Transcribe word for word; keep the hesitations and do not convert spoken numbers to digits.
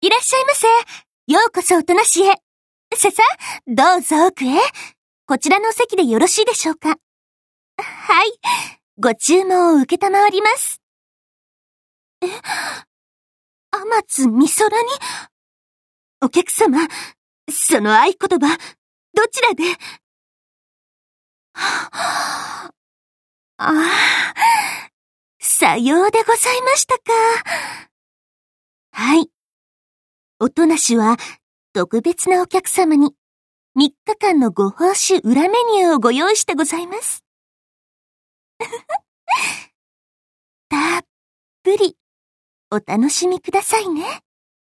いらっしゃいませ。ようこそおとなしへ。ささ、どうぞ奥へ。こちらのお席でよろしいでしょうか。はい。ご注文を受けたまわります。え、天津みそらに。お客様、その合言葉、どちらで。ああ、さようでございましたか。はい。おとなしは、特別なお客様に、みっかかんのご報酬裏メニューをご用意してございます。たっぷり、お楽しみくださいね。